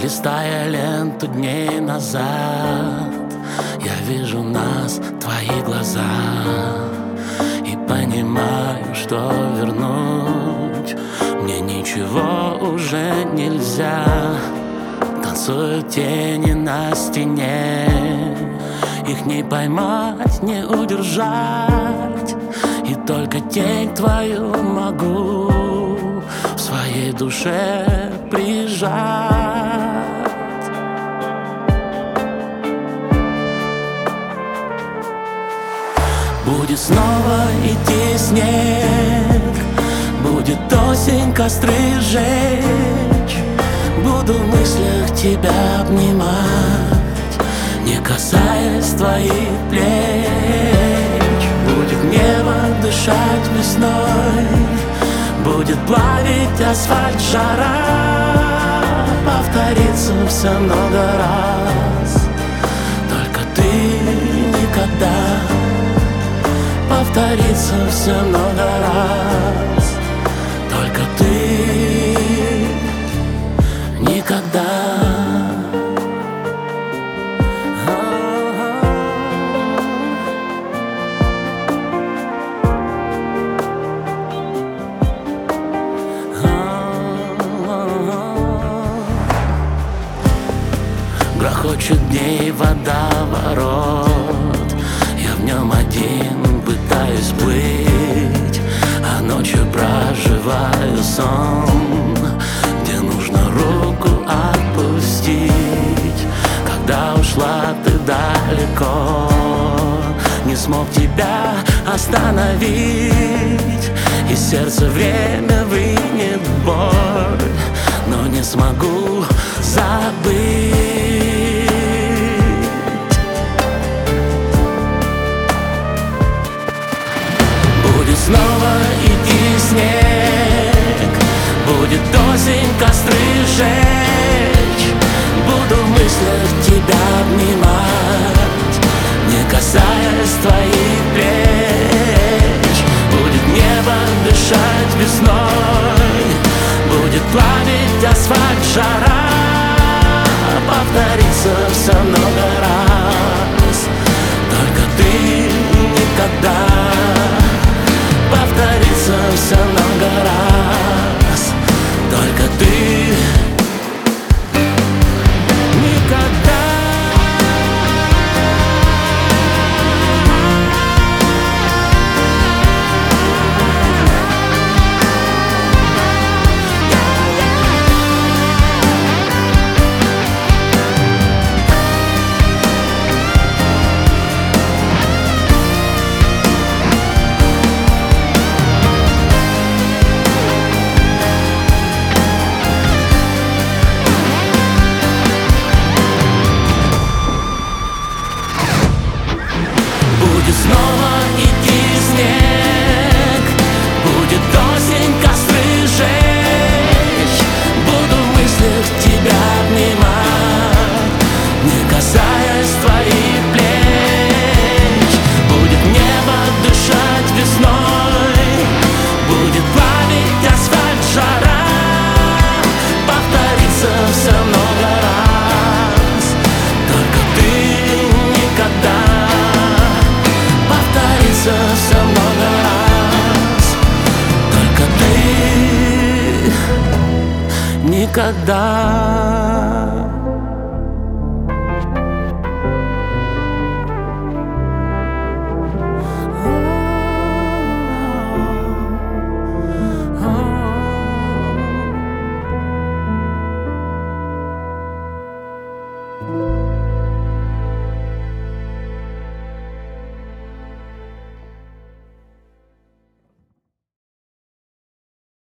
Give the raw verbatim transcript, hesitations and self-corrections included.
Листая ленту дней назад, я вижу нас, твои глаза, и понимаю, что вернуть мне ничего уже нельзя. Танцуют тени на стене, их не поймать, не удержать, и только тень твою могу в своей душе прижать. Будет снова идти снег, будет осень костры жечь, буду в мыслях тебя обнимать, не касаясь твоих плеч. Будет небо дышать весной, будет плавить асфальт жара, повторится все много раз, только ты никогда. Повторится все много раз, только ты никогда. Грохочет дней водоворот, я в нем один пытаюсь плыть, а ночью проживаю сон, где нужно руку отпустить. Когда ушла ты далеко, не смог тебя остановить, и сердце время вынет боль, но не смогу забыть. Будет снова идти снег, будет осень костры жечь, буду в мыслях тебя обнимать, не касаясь твоих плеч. Будет небо дышать весной, будет плавить асфальт жара, повторится все много раз, только ты никогда. Повторится все много раз, только ты никогда. Будет снова идти снег, будет осень костры жечь, буду в мыслях тебя обнимать, не касаясь твоих плеч. Будет небо дышать весной, будет плавить асфальт жара, повторится все много раз, только ты никогда. Все много раз, только ты никогда.